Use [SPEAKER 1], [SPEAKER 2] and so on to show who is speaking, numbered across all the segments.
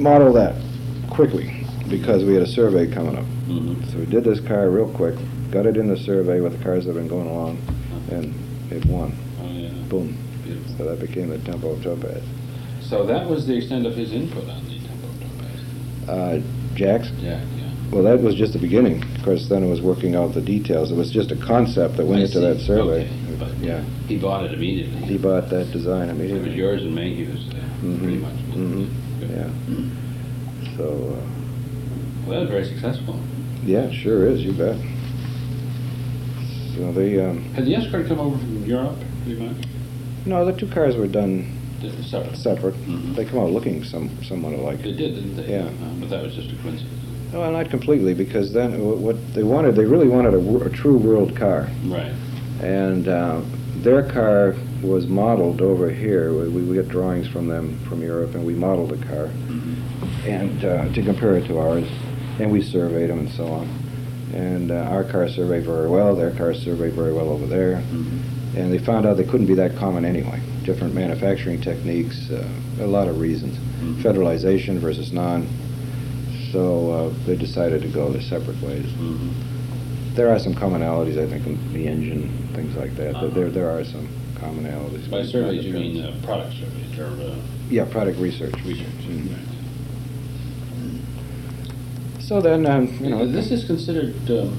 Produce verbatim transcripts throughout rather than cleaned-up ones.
[SPEAKER 1] model that quickly because we had a survey coming up.
[SPEAKER 2] Mm-hmm.
[SPEAKER 1] So we did this car real quick, got it in the survey with the cars that have been going along, and it won.
[SPEAKER 2] Oh, yeah.
[SPEAKER 1] Boom.
[SPEAKER 2] Beautiful.
[SPEAKER 1] So that became the Tempo Topaz.
[SPEAKER 2] So that was the extent of his input on the Tempo Topaz.
[SPEAKER 1] Uh, Jack's?
[SPEAKER 2] Yeah, yeah.
[SPEAKER 1] Well, that was just the beginning. Of course, then it was working out the details. It was just a concept that went
[SPEAKER 2] I
[SPEAKER 1] into
[SPEAKER 2] see.
[SPEAKER 1] that survey.
[SPEAKER 2] Okay. But
[SPEAKER 1] Yeah.
[SPEAKER 2] he bought it immediately.
[SPEAKER 1] He bought that design
[SPEAKER 2] It
[SPEAKER 1] immediately.
[SPEAKER 2] was yours and Mayhew's, uh,
[SPEAKER 1] Mhm.
[SPEAKER 2] pretty much.
[SPEAKER 1] Mhm.
[SPEAKER 2] Good.
[SPEAKER 1] Yeah. So, uh,
[SPEAKER 2] Well, that was very successful.
[SPEAKER 1] yeah, it sure is, you bet. So they, um,
[SPEAKER 2] Had the Escort come over from Europe, pretty much?
[SPEAKER 1] no, the two cars were done
[SPEAKER 2] Did- Separate.
[SPEAKER 1] separate.
[SPEAKER 2] Mhm.
[SPEAKER 1] They come out looking some somewhat alike.
[SPEAKER 2] They did, didn't they?
[SPEAKER 1] Yeah.
[SPEAKER 2] Uh, but that was just a coincidence.
[SPEAKER 1] Well, not completely, because then wh- what they wanted, they really wanted a, wor- a true world car.
[SPEAKER 2] Right.
[SPEAKER 1] And uh, their car was modeled over here. We, we got drawings from them from Europe, and we modeled the car,
[SPEAKER 2] Mm-hmm.
[SPEAKER 1] and uh, to compare it to ours, and we surveyed them and so on. And uh, our car surveyed very well, their car surveyed very well over there,
[SPEAKER 2] Mm-hmm.
[SPEAKER 1] and they found out they couldn't be that common anyway. Different manufacturing techniques, uh, a lot of reasons.
[SPEAKER 2] Mhm.
[SPEAKER 1] Federalization versus non. So uh, they decided to go their separate ways.
[SPEAKER 2] Mm-hmm.
[SPEAKER 1] There are some commonalities, I think, in the engine, things like that.
[SPEAKER 2] Uh-huh.
[SPEAKER 1] There, there are some commonalities.
[SPEAKER 2] By
[SPEAKER 1] but
[SPEAKER 2] surveys,
[SPEAKER 1] not
[SPEAKER 2] you mean
[SPEAKER 1] apparent.
[SPEAKER 2] uh, product surveys, or uh,
[SPEAKER 1] Yeah, product research.
[SPEAKER 2] research?
[SPEAKER 1] Mhm.
[SPEAKER 2] Right.
[SPEAKER 1] So then, um, you know,
[SPEAKER 2] This is considered um,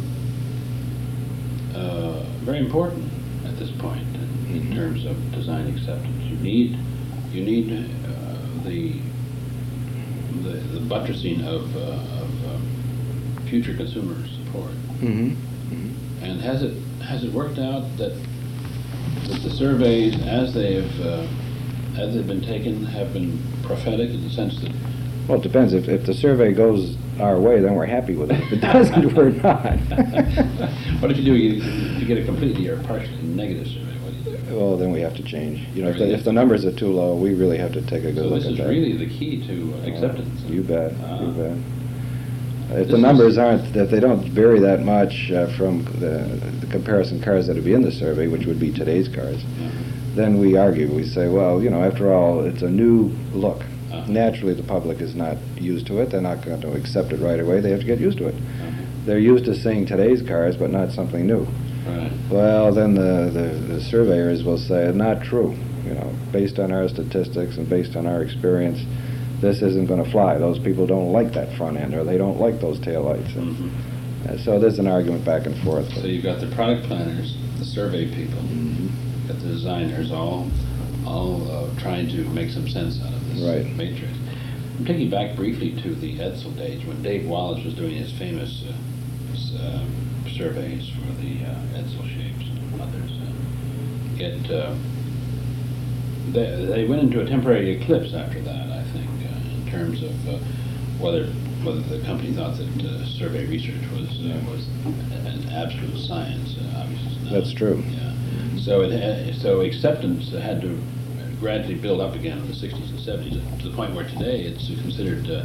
[SPEAKER 2] uh, very important at this point in, in
[SPEAKER 1] Mhm.
[SPEAKER 2] terms of design acceptance. You need, you need uh, the, the the buttressing of, uh, of um, future consumer support.
[SPEAKER 1] hmm
[SPEAKER 2] And has it has it worked out that that the surveys, as they've uh, as they've been taken, have been prophetic in the sense that
[SPEAKER 1] Well, it depends. If, if the survey goes our way, then we're happy with it. If it doesn't, we're not.
[SPEAKER 2] what if you do you, you get a completely or partially negative survey? What do you do?
[SPEAKER 1] Well, then we have to change. You know, if the, if the numbers are too low, we really have to take a good
[SPEAKER 2] So
[SPEAKER 1] look
[SPEAKER 2] this
[SPEAKER 1] at
[SPEAKER 2] is
[SPEAKER 1] that.
[SPEAKER 2] really the key to uh, acceptance.
[SPEAKER 1] Uh, you bet.
[SPEAKER 2] Ah.
[SPEAKER 1] You bet. If
[SPEAKER 2] This
[SPEAKER 1] the numbers
[SPEAKER 2] is-
[SPEAKER 1] aren't, if they don't vary that much uh, from the, the comparison cars that would be in the survey, which would be today's cars,
[SPEAKER 2] Uh-huh.
[SPEAKER 1] then we argue. We say, well, you know, after all, it's a new look.
[SPEAKER 2] Uh-huh.
[SPEAKER 1] Naturally, the public is not used to it. They're not going to accept it right away. They have to get used to it.
[SPEAKER 2] Uh-huh.
[SPEAKER 1] They're used to seeing today's cars, but not something new.
[SPEAKER 2] Right.
[SPEAKER 1] Well, then the, the, the surveyors will say, not true. You know, based on our statistics and based on our experience, this isn't going to fly. Those people don't like that front end, or they don't like those taillights. And,
[SPEAKER 2] Mhm.
[SPEAKER 1] uh, so there's an argument back and forth.
[SPEAKER 2] So you've got the product planners, the survey people,
[SPEAKER 1] Mhm.
[SPEAKER 2] got the designers, all all uh, trying to make some sense out of this
[SPEAKER 1] Right.
[SPEAKER 2] matrix. I'm taking back briefly to the Edsel days when Dave Wallace was doing his famous uh, s- um, surveys for the uh, Edsel shapes and others. Uh, it uh, they, they went into a temporary eclipse after that, I think, uh, in terms of uh, whether whether the company thought that uh, survey research was uh, was an absolute science. Uh, obviously, it's not.
[SPEAKER 1] That's true.
[SPEAKER 2] Yeah. So it ha- so acceptance had to gradually build up again in the sixties and seventies to the point where today it's considered uh,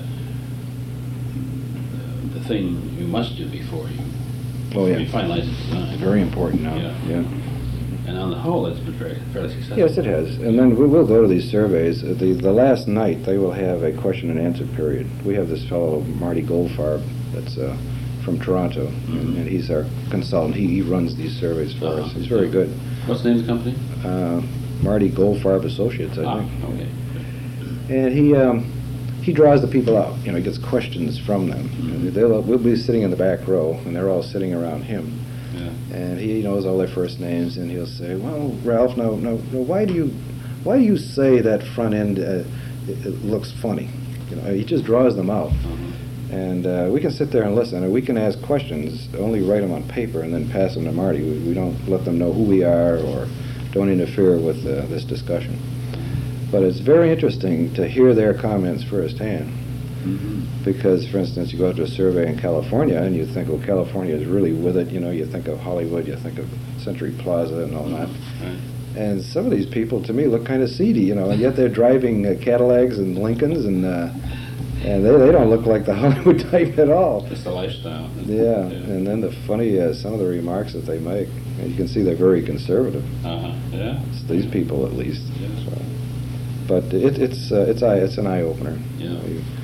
[SPEAKER 2] the thing you must do before you,
[SPEAKER 1] Oh,
[SPEAKER 2] before
[SPEAKER 1] yeah.
[SPEAKER 2] you finalize the design.
[SPEAKER 1] Very important now.
[SPEAKER 2] Yeah.
[SPEAKER 1] Yeah.
[SPEAKER 2] And on the whole, it's been very fairly successful.
[SPEAKER 1] Yes, it has. And then we will go to these surveys. Uh, The, the last night, they will have a question and answer period. We have this fellow, Marty Goldfarb, that's uh, from Toronto,
[SPEAKER 2] Mhm.
[SPEAKER 1] and, and he's our consultant. He, he runs these surveys for
[SPEAKER 2] Uh-huh.
[SPEAKER 1] us. He's very good.
[SPEAKER 2] What's the name of the company?
[SPEAKER 1] Uh, Marty Goldfarb Associates, I
[SPEAKER 2] Ah,
[SPEAKER 1] think.
[SPEAKER 2] okay.
[SPEAKER 1] And he um, he draws the people out. You know, he gets questions from them.
[SPEAKER 2] Mhm.
[SPEAKER 1] And they'll, we'll be sitting in the back row, and they're all sitting around him.
[SPEAKER 2] Yeah.
[SPEAKER 1] And he knows all their first names, and he'll say, "Well, Ralph, no, no, no. Why do you, why do you say that front end uh, it, it looks funny?" You know, he just draws them out,
[SPEAKER 2] Uh-huh.
[SPEAKER 1] and uh, we can sit there and listen, and we can ask questions. Only write them on paper and then pass them to Marty. We, we don't let them know who we are or don't interfere with uh, this discussion. But it's very interesting to hear their comments firsthand.
[SPEAKER 2] Mhm.
[SPEAKER 1] Because, for instance, you go to a survey in California and you think, oh, California is really with it. You know, you think of Hollywood, you think of Century Plaza and all that.
[SPEAKER 2] Right.
[SPEAKER 1] And some of these people, to me, look kind of seedy, you know, and yet they're driving uh, Cadillacs and Lincolns, and uh, and they, they don't look like the Hollywood type at all.
[SPEAKER 2] It's the lifestyle.
[SPEAKER 1] Yeah, and then the funny, uh, some of the remarks that they make, and you can see they're very conservative.
[SPEAKER 2] Uh-huh. Yeah.
[SPEAKER 1] It's these people, at least.
[SPEAKER 2] Yeah.
[SPEAKER 1] So. But it, it's uh, it's eye it's an eye opener.
[SPEAKER 2] Yeah.
[SPEAKER 1] You,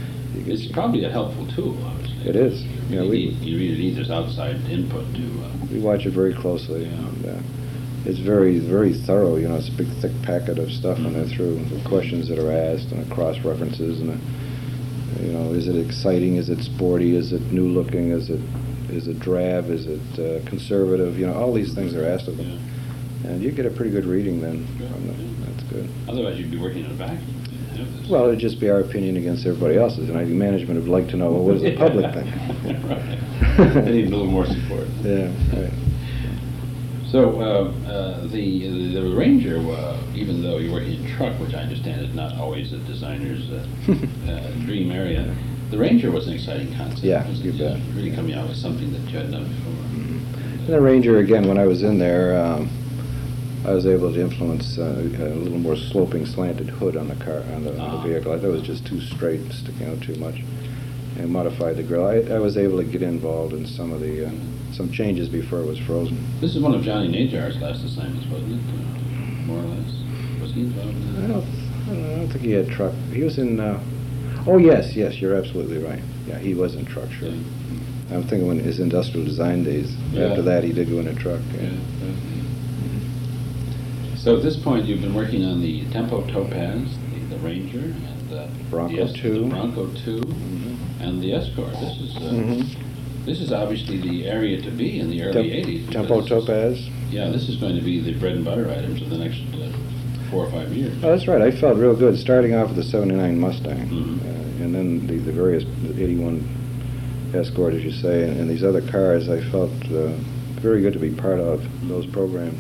[SPEAKER 1] You get
[SPEAKER 2] It's
[SPEAKER 1] some-
[SPEAKER 2] probably a helpful tool, obviously.
[SPEAKER 1] It is.
[SPEAKER 2] You
[SPEAKER 1] Yeah,
[SPEAKER 2] really,
[SPEAKER 1] we-
[SPEAKER 2] need, you really need this outside input to. Uh,
[SPEAKER 1] We watch it very closely,
[SPEAKER 2] Yeah.
[SPEAKER 1] and uh, it's very, very thorough. You know, it's a big, thick packet of stuff when they're through. The questions that are asked and the cross references, and the, you know, is it exciting? Is it sporty? Is it new looking? Is it is it drab? Is it uh, conservative? You know, all these things are asked of them,
[SPEAKER 2] yeah.
[SPEAKER 1] and you get a pretty good reading then
[SPEAKER 2] Good,
[SPEAKER 1] from them.
[SPEAKER 2] yeah.
[SPEAKER 1] That's good.
[SPEAKER 2] Otherwise, you'd be working in a vacuum. if you have this.
[SPEAKER 1] Well, it'd just be our opinion against everybody else's, and I think management would like to know, well, what does the public think?
[SPEAKER 2] Right. They need a little more support.
[SPEAKER 1] Yeah, right.
[SPEAKER 2] So uh, uh, the the Ranger, uh, even though you're working in truck, which I understand is not always a designer's uh, uh, dream area, the Ranger was an exciting concept.
[SPEAKER 1] Yeah,
[SPEAKER 2] wasn't
[SPEAKER 1] you
[SPEAKER 2] it?
[SPEAKER 1] bet.
[SPEAKER 2] Really coming out with something that you hadn't done before.
[SPEAKER 1] And the Ranger, again, when I was in there, um, I was able to influence uh, a little more sloping, slanted hood on the car, on the, on
[SPEAKER 2] Ah.
[SPEAKER 1] the vehicle. I thought it was just too straight, sticking out too much, and modified the grill. I, I was able to get involved in some of the uh, some changes before it was frozen.
[SPEAKER 2] This is one of Johnny Najar's last assignments, wasn't it? Uh, more or less. Was he involved in
[SPEAKER 1] I
[SPEAKER 2] that?
[SPEAKER 1] don't, I don't, I don't think he had truck. He was in. Uh, oh yes, yes, you're absolutely right. Yeah, he was in truck. Sure.
[SPEAKER 2] Yeah.
[SPEAKER 1] I'm thinking when his industrial design days.
[SPEAKER 2] Yeah.
[SPEAKER 1] After that, he did go in a truck. Yeah.
[SPEAKER 2] Yeah, yeah. So at this point, you've been working on the Tempo Topaz, the, the Ranger, and uh,
[SPEAKER 1] Bronco
[SPEAKER 2] the, Es-
[SPEAKER 1] two.
[SPEAKER 2] the Bronco two,
[SPEAKER 1] Mhm.
[SPEAKER 2] and the Escort. This is uh,
[SPEAKER 1] Mhm.
[SPEAKER 2] this is obviously the area to be in the early
[SPEAKER 1] Tem-
[SPEAKER 2] eighties.
[SPEAKER 1] Tempo
[SPEAKER 2] because this is-
[SPEAKER 1] Topaz.
[SPEAKER 2] Yeah, this is going to be the bread and butter items of the next uh, four or five years.
[SPEAKER 1] Oh, that's right. I felt real good starting off with the seventy-nine Mustang,
[SPEAKER 2] Mhm.
[SPEAKER 1] uh, and then the, the various the eighty-one Escort, as you say, and, and these other cars. I felt uh, very good to be part of those programs.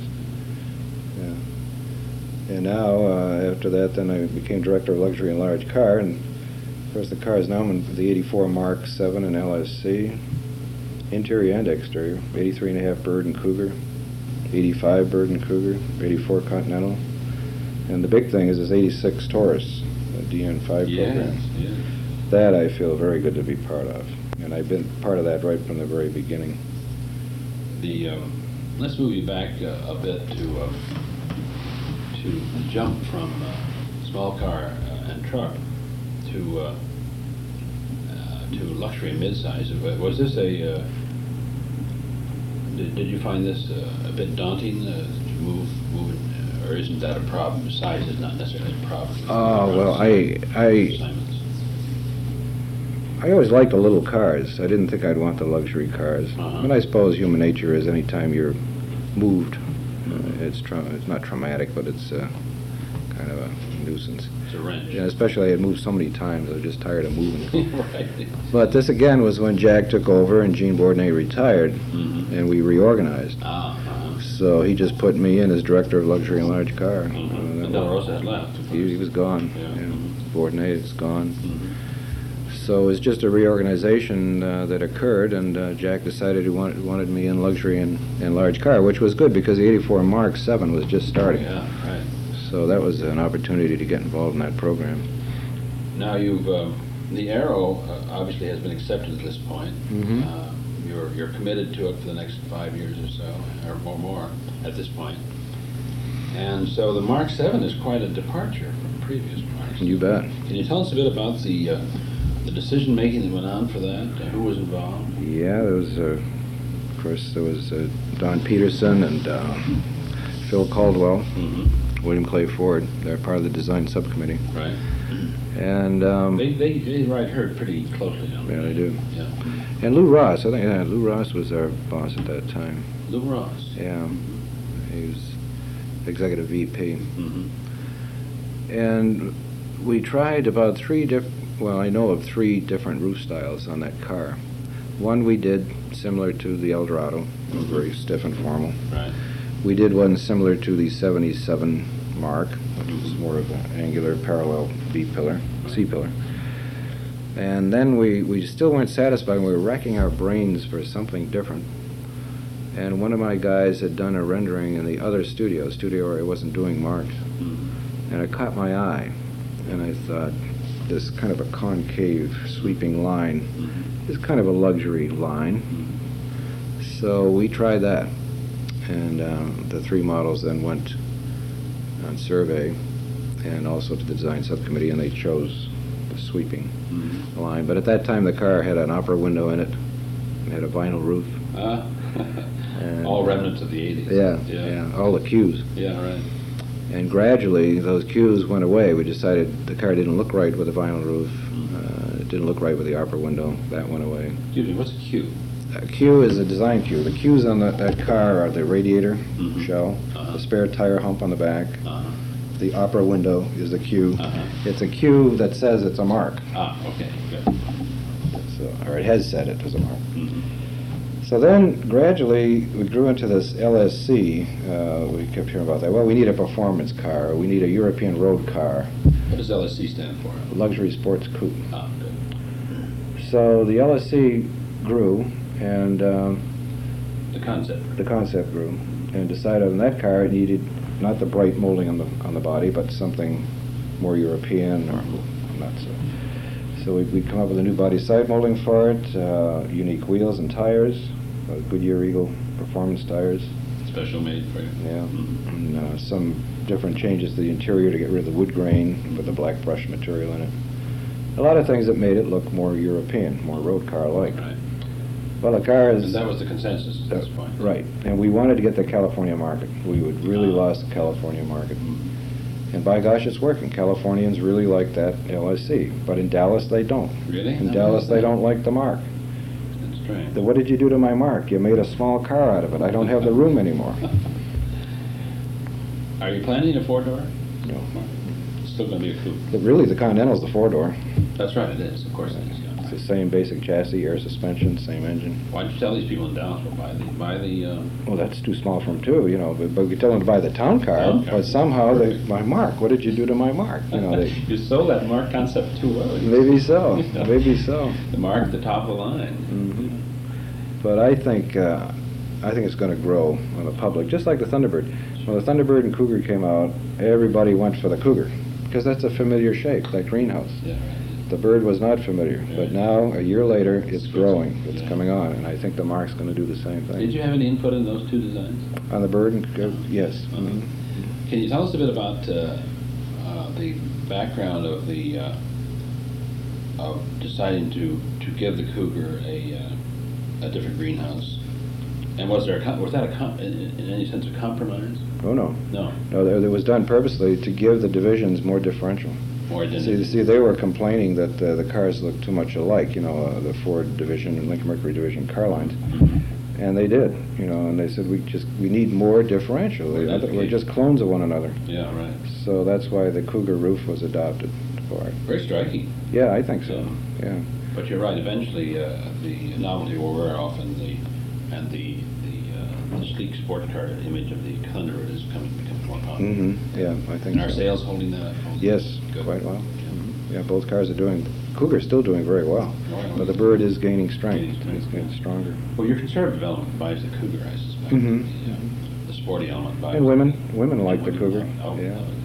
[SPEAKER 1] Yeah. And now, uh, after that, then I became director of luxury and large car, and of course the cars now I'm in the eighty-four Mark seven and L S C, interior and exterior, eighty-three and a half Bird and Cougar, eighty-five Bird and Cougar, eighty-four Continental. And the big thing is this eighty-six Taurus, the D N five
[SPEAKER 2] Yes,
[SPEAKER 1] program.
[SPEAKER 2] yes.
[SPEAKER 1] That I feel very good to be part of. And I've been part of that right from the very beginning.
[SPEAKER 2] The um, let's move you back uh, a bit to uh, to the jump from uh, small car uh, and truck to uh, uh, to luxury and midsize. Uh, Was this a uh, did, did you find this uh, a bit daunting uh, to move move it, uh, or isn't that a problem? Size is not necessarily a problem.
[SPEAKER 1] Oh, well, I, I,
[SPEAKER 2] Assignments.
[SPEAKER 1] I always liked the little cars. I didn't think I'd want the luxury cars.
[SPEAKER 2] Uh-huh.
[SPEAKER 1] And I suppose human nature is any time you're moved, uh, it's tra- it's not traumatic, but it's uh, kind of a nuisance.
[SPEAKER 2] It's a wrench.
[SPEAKER 1] Yeah, especially I had moved so many times, I was just tired of moving.
[SPEAKER 2] Right.
[SPEAKER 1] But this again was when Jack took over and Gene Bourdonnais retired,
[SPEAKER 2] Mhm.
[SPEAKER 1] and we reorganized.
[SPEAKER 2] Ah, uh-huh.
[SPEAKER 1] So he just put me in as director of luxury and large car.
[SPEAKER 2] Mhm.
[SPEAKER 1] Uh,
[SPEAKER 2] And
[SPEAKER 1] that
[SPEAKER 2] Del
[SPEAKER 1] was-
[SPEAKER 2] Rosa has left. of
[SPEAKER 1] he, he
[SPEAKER 2] course.
[SPEAKER 1] was gone.
[SPEAKER 2] Yeah.
[SPEAKER 1] Yeah.
[SPEAKER 2] Mhm.
[SPEAKER 1] Bourdonnais is gone.
[SPEAKER 2] Mhm.
[SPEAKER 1] So it was just a reorganization uh, that occurred, and uh, Jack decided he wanted, wanted me in luxury and, and large car, which was good because the eighty-four Mark seven was just starting.
[SPEAKER 2] Yeah, right.
[SPEAKER 1] So that was an opportunity to get involved in that program.
[SPEAKER 2] Now you've, um, the Arrow uh, obviously has been accepted at this point.
[SPEAKER 1] Mhm.
[SPEAKER 2] Uh, You're, you're committed to it for the next five years or so, or more, more at this point. And so the Mark seven is quite a departure from previous Marks.
[SPEAKER 1] You bet.
[SPEAKER 2] Can you tell us a bit about the, uh, the decision-making that went on for that? Uh, Who was involved?
[SPEAKER 1] Yeah, there was, uh, of course, there was uh, Don Peterson and uh, Phil Caldwell,
[SPEAKER 2] Mm-hmm.
[SPEAKER 1] William Clay Ford. They're part of the design subcommittee.
[SPEAKER 2] Right.
[SPEAKER 1] And um,
[SPEAKER 2] They, they, they write her pretty closely, don't they?
[SPEAKER 1] yeah, they do.
[SPEAKER 2] Yeah.
[SPEAKER 1] And Lou Ross, I think, yeah, Lou Ross was our boss at that time.
[SPEAKER 2] Lou Ross.
[SPEAKER 1] Yeah, he was executive V P.
[SPEAKER 2] Mm-hmm.
[SPEAKER 1] And we tried about three diff. Well, I know of three different roof styles on that car. One we did similar to the Eldorado, very stiff and formal.
[SPEAKER 2] Right.
[SPEAKER 1] We did one similar to the seventy-seven Mark, which was more of an angular parallel B pillar, C pillar. And then we, we still weren't satisfied. We were racking our brains for something different. And one of my guys had done a rendering in the other studio, studio where I wasn't doing Marks.
[SPEAKER 2] Mm-hmm.
[SPEAKER 1] And it caught my eye. And I thought, this kind of a concave, sweeping line
[SPEAKER 2] Mm-hmm.
[SPEAKER 1] is kind of a luxury line.
[SPEAKER 2] Mm-hmm.
[SPEAKER 1] So we tried that. And um, the three models then went on survey and also to the design subcommittee, and they chose the sweeping
[SPEAKER 2] Mhm.
[SPEAKER 1] line. But at that time, the car had an opera window in it. It had a vinyl roof.
[SPEAKER 2] Ah.
[SPEAKER 1] And,
[SPEAKER 2] All remnants of the eighties.
[SPEAKER 1] Yeah,
[SPEAKER 2] Yeah.
[SPEAKER 1] yeah, all the cues.
[SPEAKER 2] Yeah, right.
[SPEAKER 1] And gradually, those cues went away. We decided the car didn't look right with a vinyl roof.
[SPEAKER 2] Mhm.
[SPEAKER 1] Uh, it didn't look right with the opera window. That went away.
[SPEAKER 2] Excuse me, what's a Q?
[SPEAKER 1] A Q is a design cue. The cues on that, that car are the radiator
[SPEAKER 2] Mhm.
[SPEAKER 1] shell,
[SPEAKER 2] Uh-huh.
[SPEAKER 1] the spare tire hump on the back.
[SPEAKER 2] Uh-huh.
[SPEAKER 1] The opera window is the cue.
[SPEAKER 2] Uh-huh.
[SPEAKER 1] It's a cue that says it's a mark.
[SPEAKER 2] Ah, okay, good.
[SPEAKER 1] So, or it has said it as a mark.
[SPEAKER 2] Mhm.
[SPEAKER 1] So then, gradually, we grew into this L S C. Uh, we kept hearing about that. Well, we need a performance car. We need a European road car,
[SPEAKER 2] What does L S C stand for?
[SPEAKER 1] luxury sports coupe.
[SPEAKER 2] Ah, good.
[SPEAKER 1] So the L S C grew, and um,
[SPEAKER 2] The concept.
[SPEAKER 1] the concept grew, and decided on that car it needed not the bright molding on the on the body, but something more European or not so. So we we come up with a new body side molding for it, uh, unique wheels and tires, uh, Goodyear Eagle performance tires.
[SPEAKER 2] Special made for you.
[SPEAKER 1] Yeah,
[SPEAKER 2] Mhm.
[SPEAKER 1] and uh, some different changes to the interior to get rid of the wood grain, put the black brush material in it. A lot of things that made it look more European, more road car-like.
[SPEAKER 2] Right.
[SPEAKER 1] Well, the car is...
[SPEAKER 2] And that was the consensus at this point.
[SPEAKER 1] Right, and we wanted to get the California market. We would really
[SPEAKER 2] Ah.
[SPEAKER 1] lost the California market.
[SPEAKER 2] Mhm.
[SPEAKER 1] And by gosh, it's working. Californians really like that L S C, but in Dallas they don't.
[SPEAKER 2] Really?
[SPEAKER 1] In
[SPEAKER 2] No,
[SPEAKER 1] Dallas they
[SPEAKER 2] no.
[SPEAKER 1] don't like the mark.
[SPEAKER 2] That's strange.
[SPEAKER 1] The, what did you do to my mark? You made a small car out of it. I don't have the room anymore.
[SPEAKER 2] Are you planning a four-door?
[SPEAKER 1] No.
[SPEAKER 2] It's still going to be a coupe.
[SPEAKER 1] But really, the Continental's the four-door.
[SPEAKER 2] That's right, it is. Of course it is.
[SPEAKER 1] It's the
[SPEAKER 2] Yeah.
[SPEAKER 1] same basic chassis, air suspension, same engine.
[SPEAKER 2] Why don't you tell these people in Dallas, well, buy the, buy the, uh,
[SPEAKER 1] Well, that's too small for them too, you know. But, but we tell them to buy the town car,
[SPEAKER 2] Town car.
[SPEAKER 1] but somehow they,
[SPEAKER 2] Perfect.
[SPEAKER 1] my mark. What did you do to my mark? You know, they,
[SPEAKER 2] you sold that Mark concept too early.
[SPEAKER 1] maybe so,
[SPEAKER 2] Yeah.
[SPEAKER 1] maybe so.
[SPEAKER 2] The Mark at the top of the line.
[SPEAKER 1] Mhm. But I think uh, I think it's going to grow on the public, just like the Thunderbird. When the Thunderbird and Cougar came out, everybody went for the Cougar because that's a familiar shape, that greenhouse.
[SPEAKER 2] Yeah, right.
[SPEAKER 1] The Bird was not familiar, but
[SPEAKER 2] Yeah.
[SPEAKER 1] now, a year later, it's
[SPEAKER 2] It's
[SPEAKER 1] growing, it's
[SPEAKER 2] yeah.
[SPEAKER 1] coming on, and I think the Mark's going to do the same thing.
[SPEAKER 2] Did you have any input in those two designs?
[SPEAKER 1] On the Bird and Cougar, yes.
[SPEAKER 2] Uh-huh.
[SPEAKER 1] Mhm.
[SPEAKER 2] Can you tell us a bit about uh, uh, the background of the uh, of deciding to, to give the Cougar a uh, a different greenhouse? And was there a com- was that a com- in, in any sense a compromise?
[SPEAKER 1] Oh, no.
[SPEAKER 2] No,
[SPEAKER 1] No, it was done purposely to give the divisions more differential.
[SPEAKER 2] or it
[SPEAKER 1] See,
[SPEAKER 2] didn't.
[SPEAKER 1] see, they were complaining that uh, the cars looked too much alike, you know, uh, the Ford division and Lincoln Mercury division car lines.
[SPEAKER 2] Mhm.
[SPEAKER 1] And they did, you know, and they said we just we need more differential.
[SPEAKER 2] More
[SPEAKER 1] The other- We're
[SPEAKER 2] identification.
[SPEAKER 1] just clones of one another.
[SPEAKER 2] Yeah, right.
[SPEAKER 1] So that's why the Cougar roof was adopted for it.
[SPEAKER 2] Very striking.
[SPEAKER 1] Yeah, I think so. Yeah.
[SPEAKER 2] But you're right. Eventually, uh, the novelty will wear off, and the and the the, uh, the sleek sport car image of the Thunderbird is coming becoming more popular.
[SPEAKER 1] Mm-hmm. Yeah, I think
[SPEAKER 2] And our
[SPEAKER 1] so.
[SPEAKER 2] sales holding that up? Holding
[SPEAKER 1] Yes,
[SPEAKER 2] Good.
[SPEAKER 1] quite well.
[SPEAKER 2] Yeah.
[SPEAKER 1] Mhm. Yeah, both cars are doing. Cougar's still doing very well,
[SPEAKER 2] Oh, yeah.
[SPEAKER 1] but the Bird is gaining strength.
[SPEAKER 2] Gaining strength,
[SPEAKER 1] It's getting
[SPEAKER 2] yeah.
[SPEAKER 1] stronger.
[SPEAKER 2] Well, your conservative element buys the Cougar, I suspect.
[SPEAKER 1] Mhm.
[SPEAKER 2] The, uh, the sporty element buys.
[SPEAKER 1] And women, women like the
[SPEAKER 2] Women
[SPEAKER 1] Cougar.
[SPEAKER 2] love it. Oh,
[SPEAKER 1] Yeah.
[SPEAKER 2] love it.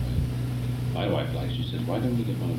[SPEAKER 2] My wife likes. She says, "Why don't we get one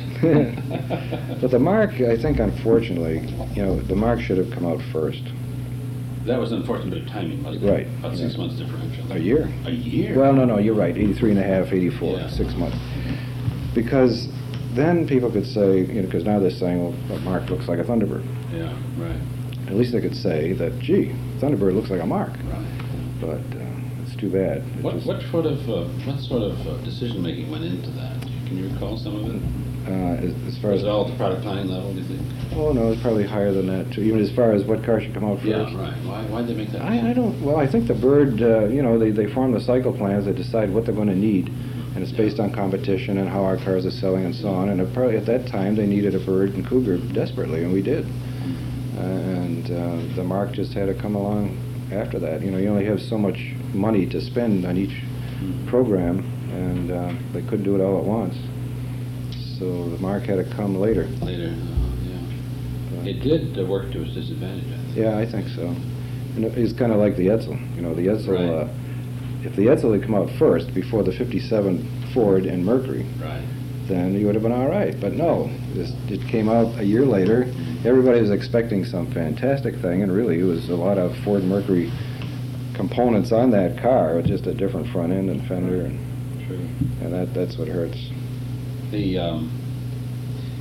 [SPEAKER 2] of those?"
[SPEAKER 1] But the Mark, I think, unfortunately, you know, the Mark should have come out first.
[SPEAKER 2] That was an unfortunate bit of timing, wasn't it?
[SPEAKER 1] Right.
[SPEAKER 2] About six
[SPEAKER 1] Yeah.
[SPEAKER 2] months differential.
[SPEAKER 1] A year.
[SPEAKER 2] A year?
[SPEAKER 1] Well, no, no, you're right. eighty-three and a half, eighty-four,
[SPEAKER 2] Yeah.
[SPEAKER 1] six months. Because then people could say, you know, because now they're saying, well, that Mark looks like a Thunderbird.
[SPEAKER 2] Yeah, right,
[SPEAKER 1] At least they could say that, gee, Thunderbird looks like a Mark.
[SPEAKER 2] right.
[SPEAKER 1] But uh, it's too bad. It
[SPEAKER 2] What,
[SPEAKER 1] just-
[SPEAKER 2] what sort of, uh, what sort of uh, decision-making went into that? Can you recall some of it?
[SPEAKER 1] Uh, as, as far
[SPEAKER 2] Was
[SPEAKER 1] as
[SPEAKER 2] it all at the product line level, do you think?
[SPEAKER 1] oh no, it's probably higher than that too. Even as far as what car should come out first.
[SPEAKER 2] Yeah, right. Why, why'd they make that?
[SPEAKER 1] I, I don't. Well, I think the Bird. Uh, you know, they they form the cycle plans. They decide what they're going to need, and it's based on competition and how our cars are selling and so on. And it probably at that time they needed a Bird and Cougar desperately, and we did. Uh, and uh, the Mark just had to come along after that. You know, you only have so much money to spend on each program, and uh, they couldn't do it all at once. So the Mark had to come later.
[SPEAKER 2] Later, uh, yeah. It did uh, work to its disadvantage, I think.
[SPEAKER 1] Yeah, I think so. And it- it's kind of like the Edsel. You know, the Edsel,
[SPEAKER 2] Right.
[SPEAKER 1] uh, if the Edsel had come out first, before the fifty-seven Ford and Mercury,
[SPEAKER 2] Right.
[SPEAKER 1] then you would have been all right. But no, this, it came out a year later. Everybody was expecting some fantastic thing, and really it was a lot of Ford Mercury components on that car, with just a different front end and fender, and,
[SPEAKER 2] True.
[SPEAKER 1] and that, that's what hurts.
[SPEAKER 2] The, um,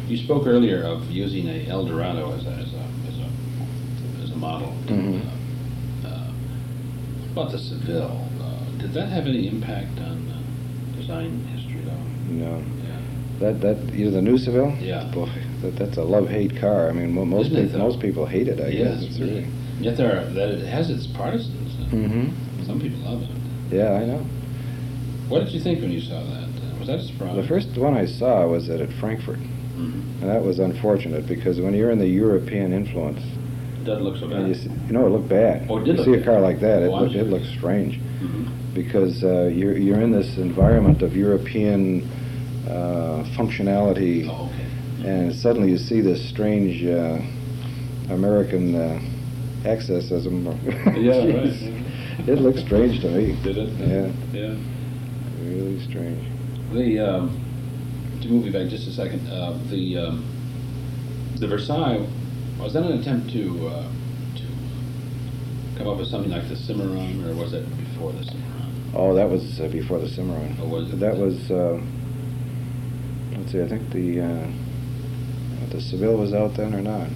[SPEAKER 2] You spoke earlier of using a Eldorado as a as a as a, as a model.
[SPEAKER 1] Mhm.
[SPEAKER 2] Uh, uh, about the Seville, uh, did that have any impact on uh, design history, though?
[SPEAKER 1] No.
[SPEAKER 2] Yeah.
[SPEAKER 1] That, that, you know, the new Seville?
[SPEAKER 2] Yeah.
[SPEAKER 1] Boy, that, that's a love-hate car. I mean, mo- most
[SPEAKER 2] Isn't it,
[SPEAKER 1] people,
[SPEAKER 2] though?
[SPEAKER 1] most people hate it, I
[SPEAKER 2] Yes,
[SPEAKER 1] guess. It's really.
[SPEAKER 2] Yet there are, that it has its partisans. Uh,
[SPEAKER 1] Mm-hmm.
[SPEAKER 2] Some people love it.
[SPEAKER 1] Yeah, I know.
[SPEAKER 2] What did you think when you saw that? Uh, was that a surprise?
[SPEAKER 1] The first one I saw was at, at Frankfurt.
[SPEAKER 2] Mm-hmm.
[SPEAKER 1] And that was unfortunate because when you're in the European influence,
[SPEAKER 2] It doesn't look so bad.
[SPEAKER 1] and you, see, you know, it looked bad.
[SPEAKER 2] Oh, it did
[SPEAKER 1] you
[SPEAKER 2] look
[SPEAKER 1] see a
[SPEAKER 2] bad.
[SPEAKER 1] car like that, it,
[SPEAKER 2] Oh, I'm
[SPEAKER 1] look, it
[SPEAKER 2] sure.
[SPEAKER 1] looks strange
[SPEAKER 2] Mm-hmm.
[SPEAKER 1] because uh, you're, you're in this environment of European uh, functionality,
[SPEAKER 2] Oh, okay.
[SPEAKER 1] and suddenly you see this strange uh, American uh, excessism.
[SPEAKER 2] Yeah, right.
[SPEAKER 1] Jeez. It looks strange to me.
[SPEAKER 2] Did it?
[SPEAKER 1] Yeah,
[SPEAKER 2] Yeah.
[SPEAKER 1] really strange.
[SPEAKER 2] The um, to move you back just a second, uh, the um, the Versailles, was that an attempt to uh, to come up with something like the Cimarron, or was that before the Cimarron?
[SPEAKER 1] Oh, that was uh, before the Cimarron.
[SPEAKER 2] Or was it?
[SPEAKER 1] That was, uh, let's see, I think the uh, the Seville was out then or not?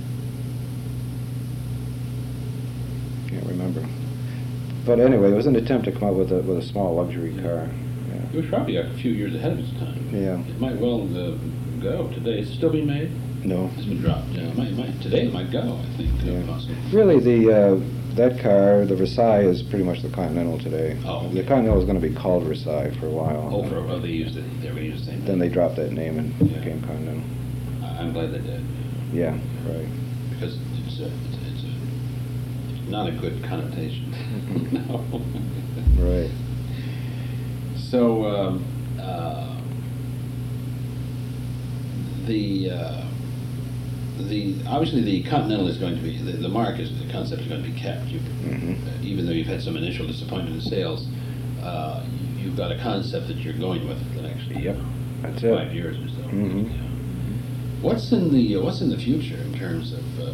[SPEAKER 1] Can't remember. But anyway, it was an attempt to come up with a with a small luxury car.
[SPEAKER 2] It was probably a few years ahead of its time.
[SPEAKER 1] Yeah.
[SPEAKER 2] It might well uh, go today. Is it still being made?
[SPEAKER 1] No.
[SPEAKER 2] It's been dropped. Yeah, it might, it might, today it might go, I think, uh,
[SPEAKER 1] Yeah.
[SPEAKER 2] possibly.
[SPEAKER 1] Really, the uh, that car, the Versailles, is pretty much the Continental today.
[SPEAKER 2] Oh,
[SPEAKER 1] The
[SPEAKER 2] okay.
[SPEAKER 1] Continental is going to be called Versailles for a while.
[SPEAKER 2] Oh, for, oh, they used it, they were going to use the same
[SPEAKER 1] Then they
[SPEAKER 2] thing.
[SPEAKER 1] dropped that name and
[SPEAKER 2] Yeah.
[SPEAKER 1] became Continental.
[SPEAKER 2] I- I'm glad they did.
[SPEAKER 1] Yeah, right.
[SPEAKER 2] Because it's a, it's a, it's a, it's not a good connotation. No.
[SPEAKER 1] Right.
[SPEAKER 2] So, um, uh, the, uh, the, obviously the Continental is going to be, the, the mark is, the concept is going to be kept. You,
[SPEAKER 1] Mhm.
[SPEAKER 2] uh, even though you've had some initial disappointment in sales, uh, you've got a concept that you're going with for the next, you
[SPEAKER 1] Yep,
[SPEAKER 2] know,
[SPEAKER 1] that's it.
[SPEAKER 2] five years or so.
[SPEAKER 1] Mhm.
[SPEAKER 2] Yeah. What's in the, uh, what's in the future in terms of, uh,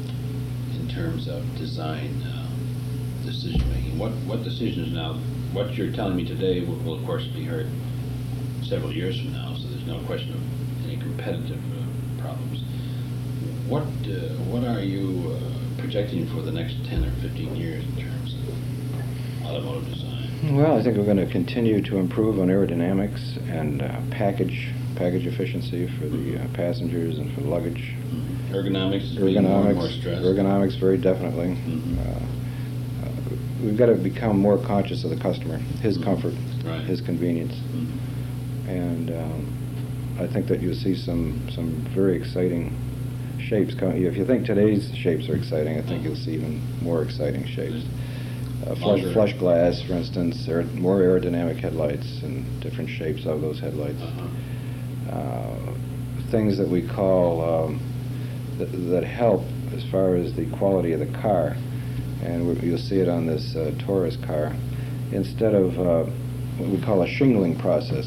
[SPEAKER 2] in terms of design, uh, decision making? What, what decisions now, what you're telling me today will, will of course be heard several years from now, so there's no question of any competitive uh, problems. What, uh, what are you uh, projecting for the next ten or fifteen years in terms of automotive design?
[SPEAKER 1] Well, I think we're going to continue to improve on aerodynamics and uh, package package efficiency for the uh, passengers and for the luggage.
[SPEAKER 2] Ergonomics is being more and more
[SPEAKER 1] Ergonomics,
[SPEAKER 2] stressed.
[SPEAKER 1] ergonomics, very definitely.
[SPEAKER 2] Mhm.
[SPEAKER 1] Uh, uh, we've got to become more conscious of the customer, his
[SPEAKER 2] Mhm.
[SPEAKER 1] comfort,
[SPEAKER 2] Right.
[SPEAKER 1] his convenience,
[SPEAKER 2] Mhm.
[SPEAKER 1] and um, I think that you'll see some some very exciting shapes coming. If you think today's shapes are exciting, I think you'll see even more exciting shapes. Uh, flush,
[SPEAKER 2] Longer.
[SPEAKER 1] flush glass, for instance, or more aerodynamic headlights and different shapes of those headlights.
[SPEAKER 2] Uh-huh.
[SPEAKER 1] Uh, things that we call um, that, that help as far as the quality of the car, and we, you'll see it on this uh, Taurus car. Instead of uh, what we call a shingling process,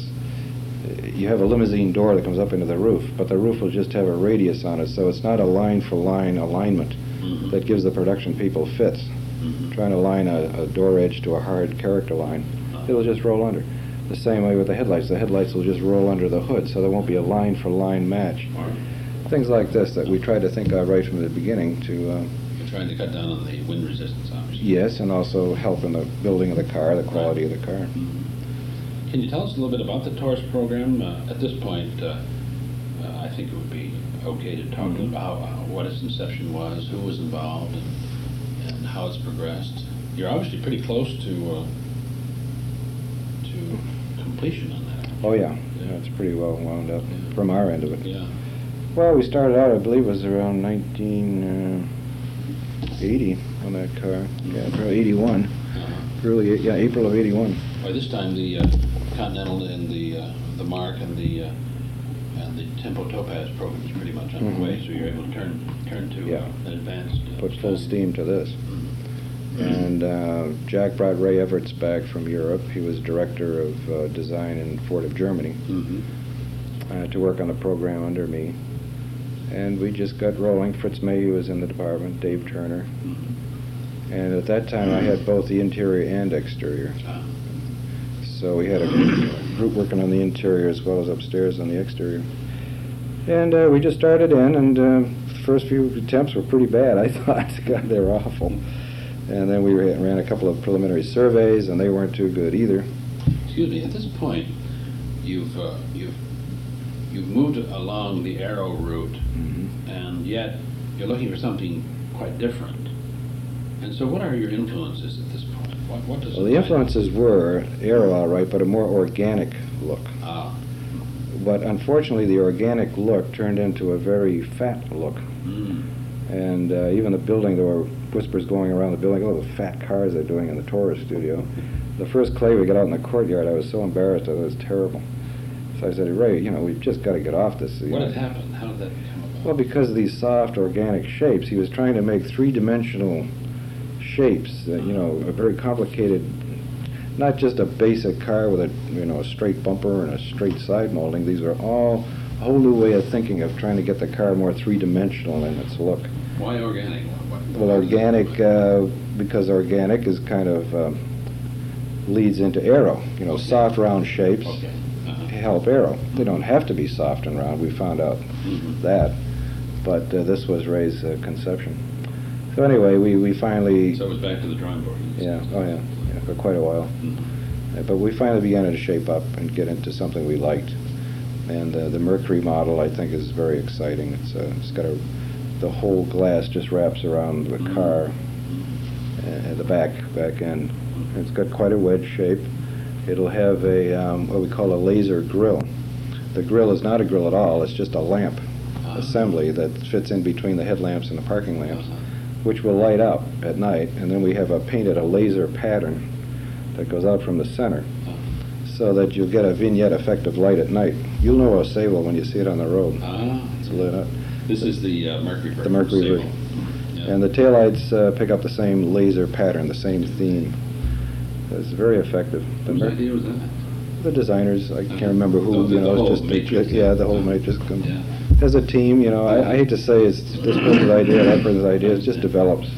[SPEAKER 1] you have a limousine door that comes up into the roof, but the roof will just have a radius on it, so it's not a line-for-line alignment
[SPEAKER 2] Mhm.
[SPEAKER 1] that gives the production people fits.
[SPEAKER 2] Mhm.
[SPEAKER 1] Trying to line a, a door edge to a hard character line, it'll just roll under. The same way with the headlights. The headlights will just roll under the hood, so there won't be a line-for-line match.
[SPEAKER 2] All right.
[SPEAKER 1] Things like this that we tried to think of right from the beginning to, uh,
[SPEAKER 2] You're trying to cut down on the wind resistance, obviously.
[SPEAKER 1] yes, and also help in the building of the car, the quality of the car.
[SPEAKER 2] Mhm. Can you tell us a little bit about the Taurus program? Uh, at this point, uh, uh, I think it would be okay to talk
[SPEAKER 1] Mhm.
[SPEAKER 2] about how, what its inception was, who was involved, and, and how it's progressed. You're obviously pretty close to uh, to completion on that.
[SPEAKER 1] Oh yeah, yeah, it's pretty well wound up
[SPEAKER 2] Yeah.
[SPEAKER 1] from our end of it.
[SPEAKER 2] Yeah.
[SPEAKER 1] Well, we started out, I believe it was around nineteen eighty on that car. Yeah, around eighty-one.
[SPEAKER 2] Uh-huh.
[SPEAKER 1] Early, yeah, April of eighty-one.
[SPEAKER 2] By this time, the uh, Continental and the uh, the Mark and the uh, and the Tempo Topaz program is pretty much underway,
[SPEAKER 1] Mhm.
[SPEAKER 2] so you're able to turn turn to
[SPEAKER 1] Yeah.
[SPEAKER 2] uh, an advanced. Uh,
[SPEAKER 1] Put full
[SPEAKER 2] style.
[SPEAKER 1] steam to this.
[SPEAKER 2] Mhm.
[SPEAKER 1] And uh, Jack brought Ray Everts back from Europe. He was director of uh, design in Ford of Germany
[SPEAKER 2] Mhm.
[SPEAKER 1] uh, to work on the program under me. And we just got rolling. Fritz Mayhew was in the department, Dave Turner.
[SPEAKER 2] Mhm.
[SPEAKER 1] And at that time, I had both the interior and exterior.
[SPEAKER 2] Ah.
[SPEAKER 1] So we had a group working on the interior as well as upstairs on the exterior. And uh, we just started in, and uh, the first few attempts were pretty bad, I thought. God, they were awful. And then we ran ran a couple of preliminary surveys, and they weren't too good either.
[SPEAKER 2] Excuse me, at this point, you've, uh, you've, you've moved along the Aero route,
[SPEAKER 1] Mm-hmm.
[SPEAKER 2] and yet you're looking for something quite different. And so what are your influences at this point? What, what does
[SPEAKER 1] Well,
[SPEAKER 2] it
[SPEAKER 1] the
[SPEAKER 2] like?
[SPEAKER 1] influences were Aero, all right, but a more organic look.
[SPEAKER 2] Ah.
[SPEAKER 1] But unfortunately, the organic look turned into a very fat look.
[SPEAKER 2] Mm.
[SPEAKER 1] And uh, even the building, there were whispers going around the building, oh, the fat cars they're doing in the Taurus studio. The first clay we got out in the courtyard, I was so embarrassed, it was terrible. So I said, Ray, you know, we've just got to get off this. You
[SPEAKER 2] What
[SPEAKER 1] know.
[SPEAKER 2] had happened? How did that come about?
[SPEAKER 1] Well, because of these soft, organic shapes, he was trying to make three-dimensional shapes, uh, you know, a very complicated, not just a basic car with a, you know, a straight bumper and a straight side molding. These are all a whole new way of thinking of trying to get the car more three-dimensional in its look.
[SPEAKER 2] Why organic? What, what,
[SPEAKER 1] Well, organic, uh, because organic is kind of um, leads into Aero. You know,
[SPEAKER 2] Okay.
[SPEAKER 1] soft, round shapes
[SPEAKER 2] Okay. Uh-huh.
[SPEAKER 1] help Aero. They don't have to be soft and round. We found out
[SPEAKER 2] Mhm.
[SPEAKER 1] that, but uh, this was Ray's uh, conception. So anyway, we, we finally,
[SPEAKER 2] So it was back to the drawing board.
[SPEAKER 1] yeah, oh yeah, yeah, for quite a while.
[SPEAKER 2] Mhm.
[SPEAKER 1] Uh, but we finally began to shape up and get into something we liked. And uh, the Mercury model, I think, is very exciting. It's uh, it's got a, the whole glass just wraps around the
[SPEAKER 2] Mhm.
[SPEAKER 1] car, uh, the back back end. It's got quite a wedge shape. It'll have a um, what we call a laser grill. The grill is not a grill at all. It's just a lamp
[SPEAKER 2] Ah.
[SPEAKER 1] assembly that fits in between the headlamps and the parking lamps,
[SPEAKER 2] Uh-huh.
[SPEAKER 1] which will light up at night. And then we have a painted a laser pattern that goes out from the center,
[SPEAKER 2] Uh-huh.
[SPEAKER 1] so that you'll get a vignette effect of light at night. You'll know a Sable when you see it on the road.
[SPEAKER 2] Ah.
[SPEAKER 1] It's lit up.
[SPEAKER 2] This is the uh, Mercury version.
[SPEAKER 1] The Mercury
[SPEAKER 2] Sable.
[SPEAKER 1] version.
[SPEAKER 2] Yeah.
[SPEAKER 1] And the taillights uh, pick up the same laser pattern, the same theme. It's very effective. The,
[SPEAKER 2] Whose
[SPEAKER 1] Mer-
[SPEAKER 2] idea was that?
[SPEAKER 1] the designers, I
[SPEAKER 2] Uh-huh.
[SPEAKER 1] can't remember who,
[SPEAKER 2] The-
[SPEAKER 1] you
[SPEAKER 2] the
[SPEAKER 1] know,
[SPEAKER 2] whole
[SPEAKER 1] it's just
[SPEAKER 2] matrix,
[SPEAKER 1] yeah, the
[SPEAKER 2] yeah.
[SPEAKER 1] whole matrix. Comes.
[SPEAKER 2] Yeah.
[SPEAKER 1] As a team, you know, I, I hate to say it's this person's idea, that person's idea. It just develops.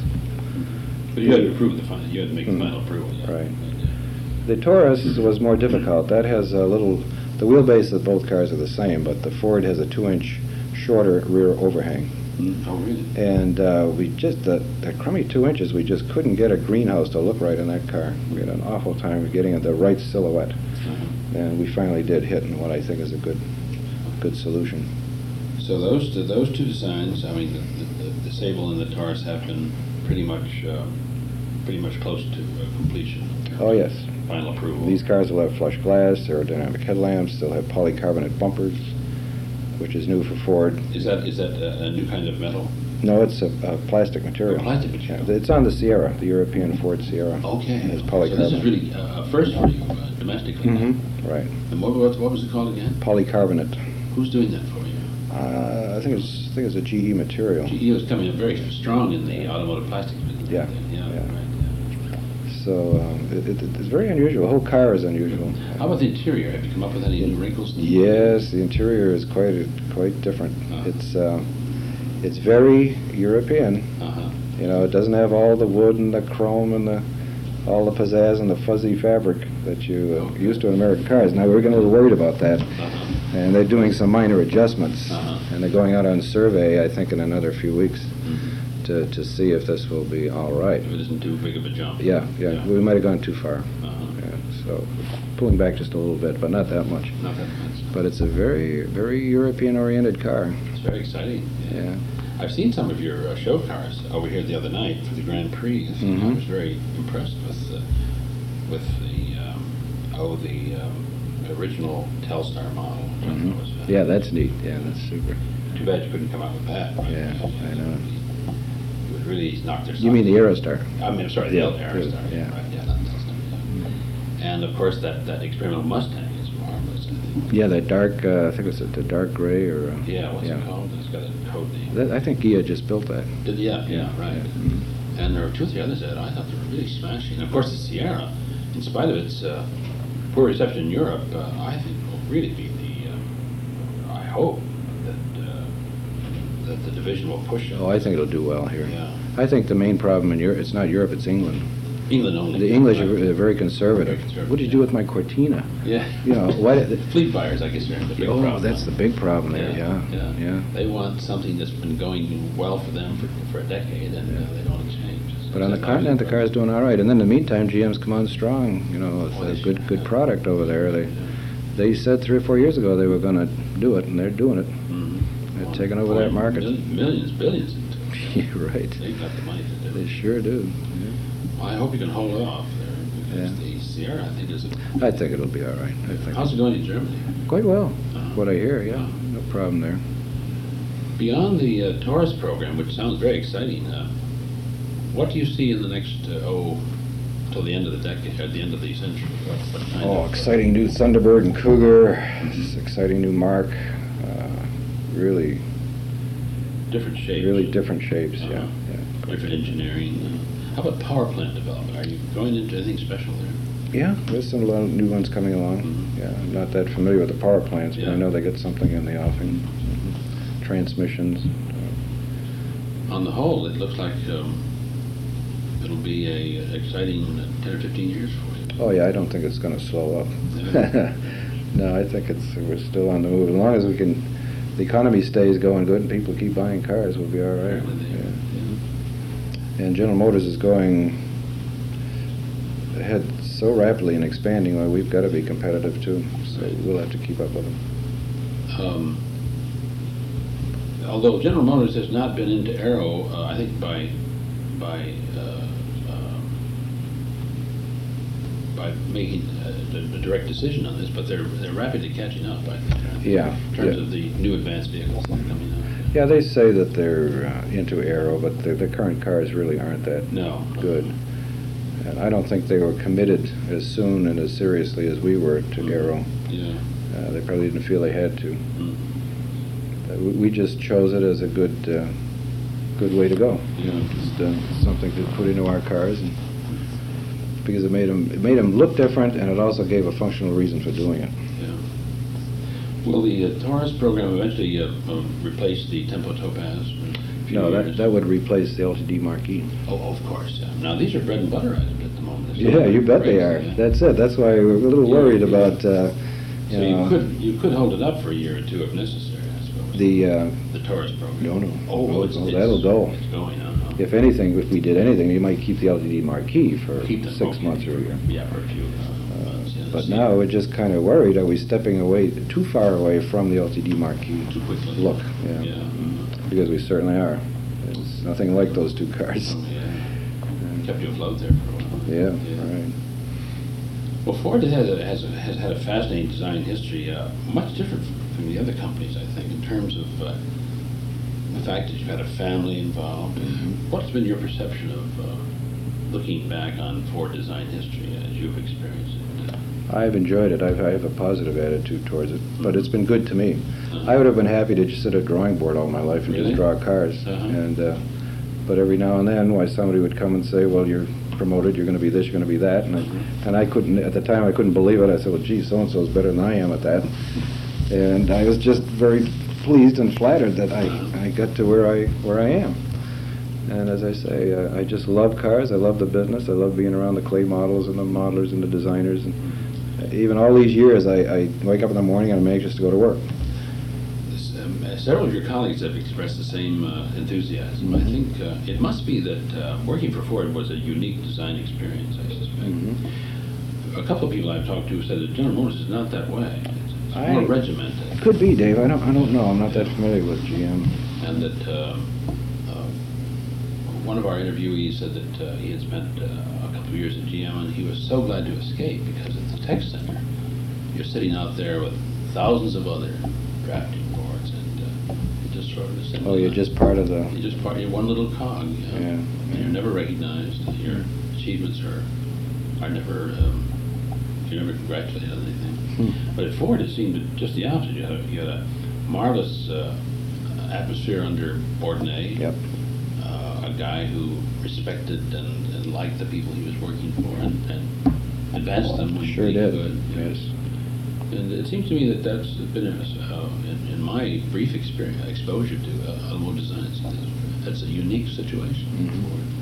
[SPEAKER 2] But you had to approve the final, you had to make the
[SPEAKER 1] Mhm.
[SPEAKER 2] final approval. Yeah.
[SPEAKER 1] Right.
[SPEAKER 2] Yeah.
[SPEAKER 1] The Taurus was more difficult. That has a little, the wheelbase of both cars are the same, but the Ford has a two-inch shorter rear overhang.
[SPEAKER 2] Mm. Oh, really?
[SPEAKER 1] And uh, we just, the, the crummy two inches, we just couldn't get a greenhouse to look right in that car. We had an awful time getting the right silhouette.
[SPEAKER 2] Uh-huh.
[SPEAKER 1] And we finally did hit in what I think is a good, good solution.
[SPEAKER 2] So those two, those two designs, I mean, the, the, the Sable and the Taurus have been pretty much, uh, pretty much close to uh, completion.
[SPEAKER 1] Oh, yes.
[SPEAKER 2] Final approval.
[SPEAKER 1] These cars will have flush glass, aerodynamic headlamps, they'll have polycarbonate bumpers, which is new for Ford.
[SPEAKER 2] Is that, is that a, a new kind of metal?
[SPEAKER 1] No, it's a, a plastic material.
[SPEAKER 2] A plastic material.
[SPEAKER 1] Yeah, it's on the Sierra, the European Ford Sierra.
[SPEAKER 2] Okay.
[SPEAKER 1] It's
[SPEAKER 2] So
[SPEAKER 1] polycarbonate.
[SPEAKER 2] this is really uh, a first for you, uh, domestically.
[SPEAKER 1] Mm-hmm. Right.
[SPEAKER 2] And what, what, what was it called again?
[SPEAKER 1] Polycarbonate.
[SPEAKER 2] Who's doing that for you?
[SPEAKER 1] Uh, I think it's I think it's a G E material.
[SPEAKER 2] G E was coming in very strong in the automotive plastics business.
[SPEAKER 1] Yeah,
[SPEAKER 2] Yeah,
[SPEAKER 1] yeah.
[SPEAKER 2] right.
[SPEAKER 1] So um, it, it, it's very unusual. The whole car is unusual.
[SPEAKER 2] How about the interior? Have you come up with any new wrinkles?
[SPEAKER 1] Yes, the interior is quite quite different.
[SPEAKER 2] Uh-huh.
[SPEAKER 1] It's uh, it's very European.
[SPEAKER 2] Uh-huh.
[SPEAKER 1] You know, it doesn't have all the wood and the chrome and the all the pizzazz and the fuzzy fabric that you uh,
[SPEAKER 2] Okay.
[SPEAKER 1] used to in American cars. Now we're getting a little worried about that,
[SPEAKER 2] Uh-huh.
[SPEAKER 1] and they're doing some minor adjustments,
[SPEAKER 2] Uh-huh.
[SPEAKER 1] and they're going out on survey, I think, in another few weeks
[SPEAKER 2] Mhm.
[SPEAKER 1] to to see if this will be all right.
[SPEAKER 2] If it isn't too big of a jump.
[SPEAKER 1] Yeah, yeah, we might have gone too far.
[SPEAKER 2] Uh-huh.
[SPEAKER 1] Yeah, so pulling back just a little bit, but not that much.
[SPEAKER 2] Not that much.
[SPEAKER 1] But it's a very, very European-oriented car.
[SPEAKER 2] It's very exciting.
[SPEAKER 1] Yeah.
[SPEAKER 2] I've seen some of your uh, show cars over here the other night for the Grand Prix. I
[SPEAKER 1] Mhm.
[SPEAKER 2] was very impressed with uh, with the um, oh the um, original Telstar model. which I
[SPEAKER 1] Mhm.
[SPEAKER 2] thought was, uh,
[SPEAKER 1] Yeah, that's neat. Yeah, that's super.
[SPEAKER 2] Too bad you couldn't come out with that. Right?
[SPEAKER 1] Yeah, I know.
[SPEAKER 2] It would really knock their.
[SPEAKER 1] You mean the Aerostar?
[SPEAKER 2] I mean, I'm sorry, the
[SPEAKER 1] Yeah,
[SPEAKER 2] old Aerostar.
[SPEAKER 1] yeah.
[SPEAKER 2] Right, yeah, not Telstar. Yeah. And of course, that, that experimental Mustang is marvelous. I think.
[SPEAKER 1] Yeah, that dark, uh, I think it's the dark gray or... Uh,
[SPEAKER 2] Yeah, what's
[SPEAKER 1] yeah.
[SPEAKER 2] it called? It's got a code name.
[SPEAKER 1] That, I think Gia just built that.
[SPEAKER 2] Did- yeah, yeah, right.
[SPEAKER 1] Mhm.
[SPEAKER 2] And there were two or three others that I thought they were really smashing. And of course, the Sierra, in spite of its uh, poor reception in Europe, uh, I think will really be the. Uh, I hope that uh, that the division will push it.
[SPEAKER 1] Oh, I think it'll do well here.
[SPEAKER 2] Yeah.
[SPEAKER 1] I think the main problem in Europe, it's not Europe, it's England.
[SPEAKER 2] England only.
[SPEAKER 1] The English are very
[SPEAKER 2] Very
[SPEAKER 1] conservative.
[SPEAKER 2] conservative,
[SPEAKER 1] What did you
[SPEAKER 2] yeah.
[SPEAKER 1] do with my Cortina?
[SPEAKER 2] Yeah.
[SPEAKER 1] You know, why did...
[SPEAKER 2] Fleet buyers, I guess, are the big
[SPEAKER 1] Oh,
[SPEAKER 2] problem.
[SPEAKER 1] that's the big problem there, yeah,
[SPEAKER 2] yeah.
[SPEAKER 1] yeah.
[SPEAKER 2] They want something that's been going well for them for, for a decade, and uh, they don't exchange.
[SPEAKER 1] But on the continent, the car's doing all right. And then in the meantime, G M's come on strong. You know, it's
[SPEAKER 2] Oh,
[SPEAKER 1] a
[SPEAKER 2] they
[SPEAKER 1] good
[SPEAKER 2] should
[SPEAKER 1] good
[SPEAKER 2] have.
[SPEAKER 1] product over there. They they said three or four years ago they were going to do it, and they're doing it.
[SPEAKER 2] Mm-hmm.
[SPEAKER 1] They're taking over that market.
[SPEAKER 2] Millions, billions into it.
[SPEAKER 1] You're right.
[SPEAKER 2] They've got the money to do
[SPEAKER 1] They
[SPEAKER 2] it.
[SPEAKER 1] sure do.
[SPEAKER 2] Well, I hope you can hold off there, because
[SPEAKER 1] Yeah.
[SPEAKER 2] the Sierra, I think, is... A,
[SPEAKER 1] I think it'll be all right. I think
[SPEAKER 2] how's it going in Germany?
[SPEAKER 1] quite well.
[SPEAKER 2] Uh-huh.
[SPEAKER 1] What I hear, yeah,
[SPEAKER 2] Uh-huh.
[SPEAKER 1] no problem there.
[SPEAKER 2] Beyond the uh, Taurus program, which sounds very exciting, uh, what do you see in the next, uh, oh, till the end of the decade, or the end of the century? What, what kind
[SPEAKER 1] Oh,
[SPEAKER 2] of,
[SPEAKER 1] exciting new Thunderbird and Cougar. This exciting new Mark. Uh, really,
[SPEAKER 2] different shapes?
[SPEAKER 1] really different shapes. Yeah,
[SPEAKER 2] Uh-huh.
[SPEAKER 1] yeah.
[SPEAKER 2] Different engineering. Uh, how about power plant development? Are you going into anything special there?
[SPEAKER 1] Yeah, there's some lot of new ones coming along.
[SPEAKER 2] Mhm.
[SPEAKER 1] Yeah, I'm not that familiar with the power plants, but
[SPEAKER 2] Yeah.
[SPEAKER 1] I know they get something in the offing. Transmissions.
[SPEAKER 2] On the whole, it looks like um, it'll be a uh, exciting uh, ten or fifteen years for you.
[SPEAKER 1] Oh yeah, I don't think it's going to slow up.
[SPEAKER 2] Yeah.
[SPEAKER 1] No, I think it's we're still on the move. As long as we can, the economy stays going good and people keep buying cars, we'll be all right.
[SPEAKER 2] Apparently they are,
[SPEAKER 1] Yeah.
[SPEAKER 2] yeah.
[SPEAKER 1] And General Motors is going ahead so rapidly and expanding, well, we've got to be competitive too. So
[SPEAKER 2] Right.
[SPEAKER 1] we'll have to keep up with them.
[SPEAKER 2] Um, although General Motors has not been into aero, uh, I think by by uh, um, by making uh, the, the direct decision on this, but they're they're rapidly catching up. I think.
[SPEAKER 1] Yeah,
[SPEAKER 2] In terms
[SPEAKER 1] yeah.
[SPEAKER 2] of the new advanced vehicles that are coming out.
[SPEAKER 1] Yeah, they say that they're uh, into aero, but the, the current cars really aren't that
[SPEAKER 2] No.
[SPEAKER 1] good. And I don't think they were committed as soon and as seriously as we were to
[SPEAKER 2] Mhm.
[SPEAKER 1] aero.
[SPEAKER 2] Yeah.
[SPEAKER 1] Uh, they probably didn't feel they had to.
[SPEAKER 2] Mm.
[SPEAKER 1] Uh, we, we just chose it as a good, uh, good way to go. You know,
[SPEAKER 2] Yeah.
[SPEAKER 1] just uh, something to put into our cars, and because it made them, it made them look different, and it also gave a functional reason for doing it.
[SPEAKER 2] Yeah. Will the uh, Taurus program eventually uh, um, replace the Tempo Topaz? in a few
[SPEAKER 1] No, that
[SPEAKER 2] years?
[SPEAKER 1] that would replace the L T D Marquis.
[SPEAKER 2] Oh, of course. Yeah. Now these are bread and butter items at the moment.
[SPEAKER 1] Yeah, you bet they are.
[SPEAKER 2] Yeah.
[SPEAKER 1] That's it. That's why we're a little
[SPEAKER 2] Yeah,
[SPEAKER 1] worried
[SPEAKER 2] yeah.
[SPEAKER 1] about. Uh, you
[SPEAKER 2] So you
[SPEAKER 1] know,
[SPEAKER 2] could you could hold it up for a year or two if necessary, I suppose.
[SPEAKER 1] the. Uh,
[SPEAKER 2] the Taurus program.
[SPEAKER 1] No, no.
[SPEAKER 2] Oh,
[SPEAKER 1] No,
[SPEAKER 2] it's,
[SPEAKER 1] no,
[SPEAKER 2] it's,
[SPEAKER 1] that'll go.
[SPEAKER 2] It's going on. Huh?
[SPEAKER 1] If anything, if we did anything, you might keep the L T D Marquis for
[SPEAKER 2] Keep them
[SPEAKER 1] six
[SPEAKER 2] okay
[SPEAKER 1] months or a year.
[SPEAKER 2] Yeah, for a few uh, months. Yeah,
[SPEAKER 1] But
[SPEAKER 2] see.
[SPEAKER 1] now we're just kind of worried, are we stepping away, too far away from the L T D Marquis
[SPEAKER 2] Too quickly.
[SPEAKER 1] look? Yeah.
[SPEAKER 2] Yeah. mhm.
[SPEAKER 1] Because we certainly are. It's nothing like those two cars.
[SPEAKER 2] Oh, yeah. Kept you afloat there for a while.
[SPEAKER 1] Yeah, right.
[SPEAKER 2] Well, Ford has, a, has, a, has had a fascinating design history, uh, much different from, from the other companies, I think, in terms of uh, the fact that you've had a family involved.
[SPEAKER 1] Mhm.
[SPEAKER 2] What's been your perception of uh, looking back on Ford design history as you've experienced it?
[SPEAKER 1] I've enjoyed it. I've, I have a positive attitude towards it, but it's been good to me.
[SPEAKER 2] Uh-huh.
[SPEAKER 1] I would have been happy to just sit at a drawing board all my life and
[SPEAKER 2] Really?
[SPEAKER 1] just draw cars.
[SPEAKER 2] Uh-huh.
[SPEAKER 1] And uh, but every now and then, why somebody would come and say, "Well, you're promoted. You're going to be this. You're going to be that." And I,
[SPEAKER 2] Mhm.
[SPEAKER 1] and I couldn't at the time. I couldn't believe it. I said, "Well, gee, so and so is better than I am at that." And I was just very pleased and flattered that I, I got to where I where I am. And as I say, uh, I just love cars. I love the business. I love being around the clay models and the modelers and the designers. And even all these years, I, I wake up in the morning and I'm anxious to go to work.
[SPEAKER 2] This, um, uh, several of your colleagues have expressed the same uh, enthusiasm. I think uh, it must be that uh, working for Ford was a unique design experience, I suspect.
[SPEAKER 1] Mhm.
[SPEAKER 2] A couple of people I've talked to said that General Motors is not that way. It's, it's
[SPEAKER 1] I-
[SPEAKER 2] more regimented.
[SPEAKER 1] Could be, Dave. I don't. I don't know. I'm not that familiar with G M.
[SPEAKER 2] And that uh, uh, one of our interviewees said that uh, he had spent uh, a couple of years at G M and he was so glad to escape because at the tech center, you're sitting out there with thousands of other drafting boards and uh, you just sort of assembly
[SPEAKER 1] Oh, you're
[SPEAKER 2] line.
[SPEAKER 1] just part of the.
[SPEAKER 2] You're just part. You're one little cog. You know?
[SPEAKER 1] Yeah,
[SPEAKER 2] And
[SPEAKER 1] yeah.
[SPEAKER 2] you're never recognized. Your achievements are are never. Um, you're never congratulated on anything.
[SPEAKER 1] Hmm.
[SPEAKER 2] But at Ford, it seemed just the opposite. You had a, you had a marvelous uh, atmosphere under Bourdonnais.
[SPEAKER 1] Yep.
[SPEAKER 2] Uh, a guy who respected and, and liked the people he was working for and, and advanced them when
[SPEAKER 1] Sure
[SPEAKER 2] he
[SPEAKER 1] did.
[SPEAKER 2] could.
[SPEAKER 1] Yes.
[SPEAKER 2] And it seems to me that that's been, a, uh, in, in my brief experience, exposure to uh, automotive design, it's- that's a unique situation.
[SPEAKER 1] Mhm.
[SPEAKER 2] for Ford.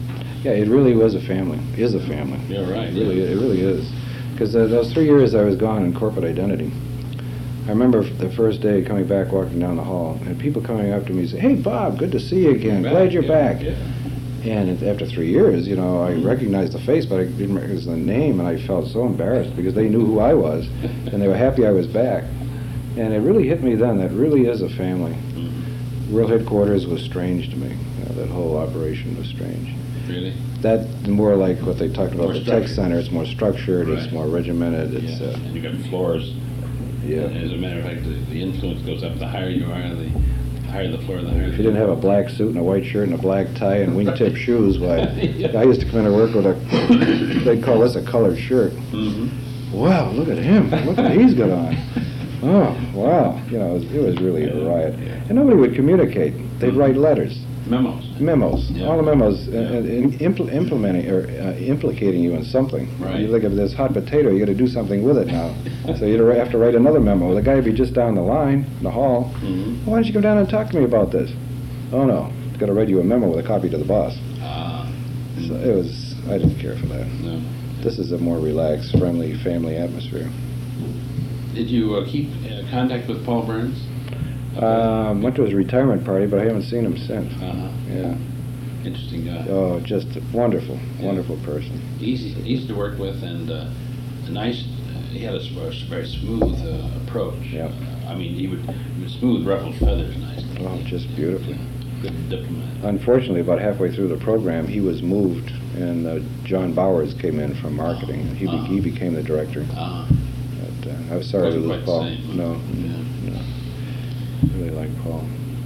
[SPEAKER 1] Yeah, it really was a family, is a family.
[SPEAKER 2] You're right.
[SPEAKER 1] It really,
[SPEAKER 2] yeah.
[SPEAKER 1] it really is. Because uh, those three years I was gone in corporate identity, I remember f- the first day coming back, walking down the hall, and people coming up to me and saying, "Hey, Bob, good to see you again.
[SPEAKER 2] Back,
[SPEAKER 1] Glad you're
[SPEAKER 2] yeah,
[SPEAKER 1] back."
[SPEAKER 2] Yeah.
[SPEAKER 1] And it- after three years, you know, I recognized the face, but I didn't recognize the name, and I felt so embarrassed because they knew who I was, and they were happy I was back. And it really hit me then. That really is a family.
[SPEAKER 2] Mhm.
[SPEAKER 1] World headquarters was strange to me. You know, that whole operation was strange.
[SPEAKER 2] Really?
[SPEAKER 1] That's more like what they talked about
[SPEAKER 2] More
[SPEAKER 1] the tech
[SPEAKER 2] structured.
[SPEAKER 1] center. It's more structured. It's
[SPEAKER 2] Right.
[SPEAKER 1] more regimented. It's
[SPEAKER 2] Yeah.
[SPEAKER 1] uh,
[SPEAKER 2] And you got floors.
[SPEAKER 1] yeah.
[SPEAKER 2] And as a matter of fact, the, the influence goes up. The higher you are, the higher the floor, the higher.
[SPEAKER 1] If you didn't have a black suit and a white shirt and a black tie and wingtip shoes, why?
[SPEAKER 2] Yeah.
[SPEAKER 1] I used to come into work with a. They'd call this a colored shirt.
[SPEAKER 2] Hmm.
[SPEAKER 1] Wow, look at him! Look what he's got on. Oh, wow! You know, it was, it was really a riot, and nobody would communicate. They'd write letters.
[SPEAKER 2] Memos.
[SPEAKER 1] Memos,
[SPEAKER 2] Yeah.
[SPEAKER 1] all the memos, uh,
[SPEAKER 2] Yeah.
[SPEAKER 1] uh, in- impl- implementing or uh, implicating you in something.
[SPEAKER 2] Right.
[SPEAKER 1] You look at this hot potato, you got to do something with it now. So you have to write another memo. The guy would be just down the line, in the hall.
[SPEAKER 2] Mhm.
[SPEAKER 1] Why don't you come down and talk to me about this? Oh no, got to write you a memo with a copy to the boss.
[SPEAKER 2] Ah.
[SPEAKER 1] So it was. I didn't care for that.
[SPEAKER 2] No.
[SPEAKER 1] This is a more relaxed, friendly, family atmosphere.
[SPEAKER 2] Did you uh, keep uh, contact with Paul Burns?
[SPEAKER 1] Um, went to his retirement party, but I haven't seen him since.
[SPEAKER 2] Uh-huh.
[SPEAKER 1] Yeah.
[SPEAKER 2] Interesting guy.
[SPEAKER 1] Oh, just a wonderful,
[SPEAKER 2] Yeah.
[SPEAKER 1] wonderful person.
[SPEAKER 2] Easy, easy to work with, and uh, a nice. Uh, he had a, s- a s- very smooth uh, approach.
[SPEAKER 1] Yeah.
[SPEAKER 2] Uh, I mean, he would, he would smooth ruffled feathers nicely.
[SPEAKER 1] Oh, just beautifully.
[SPEAKER 2] Good diplomat.
[SPEAKER 1] Unfortunately, about halfway through the program, he was moved, and uh, John Bowers came in from marketing. and He, be-
[SPEAKER 2] Uh-huh.
[SPEAKER 1] he became the director.
[SPEAKER 2] Ah.
[SPEAKER 1] But, uh, I was sorry to
[SPEAKER 2] Wasn't
[SPEAKER 1] lose
[SPEAKER 2] quite
[SPEAKER 1] Paul.
[SPEAKER 2] the same,
[SPEAKER 1] No,
[SPEAKER 2] yeah.
[SPEAKER 1] no. Really like Paul.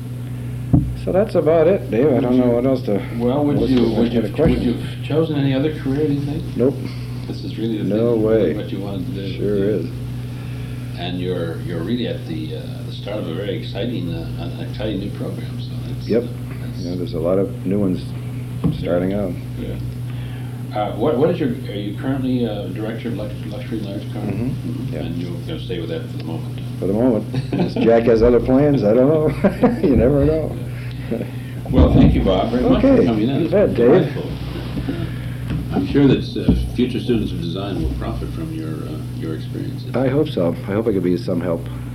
[SPEAKER 1] So that's about it, Dave. I don't know what else to.
[SPEAKER 2] Well, would
[SPEAKER 1] what's-
[SPEAKER 2] you
[SPEAKER 1] I
[SPEAKER 2] would
[SPEAKER 1] had
[SPEAKER 2] you
[SPEAKER 1] a
[SPEAKER 2] would
[SPEAKER 1] question.
[SPEAKER 2] you have chosen any other career? Do you think
[SPEAKER 1] Nope.
[SPEAKER 2] this is really the
[SPEAKER 1] No
[SPEAKER 2] thing,
[SPEAKER 1] way.
[SPEAKER 2] what you wanted to do?
[SPEAKER 1] Sure is.
[SPEAKER 2] And you're you're really at the uh, the start of a very exciting uh, an exciting new program. So that's
[SPEAKER 1] Yep.
[SPEAKER 2] Uh, that's
[SPEAKER 1] You know, there's a lot of new ones starting out.
[SPEAKER 2] good. Uh, what what is your are you currently uh, director of lux- luxury large car?
[SPEAKER 1] Mhm.
[SPEAKER 2] Mhm.
[SPEAKER 1] Yeah.
[SPEAKER 2] And you're going to stay with that for the moment.
[SPEAKER 1] For the moment. Unless Jack has other plans, I don't know. You never know.
[SPEAKER 2] Well, thank you, Bob, very much for
[SPEAKER 1] Okay,
[SPEAKER 2] coming in.
[SPEAKER 1] you
[SPEAKER 2] It's
[SPEAKER 1] bet,
[SPEAKER 2] been
[SPEAKER 1] Dave.
[SPEAKER 2] delightful. I'm sure that uh, future students of design will profit from your uh, your experiences.
[SPEAKER 1] I hope so. I hope I could be some help.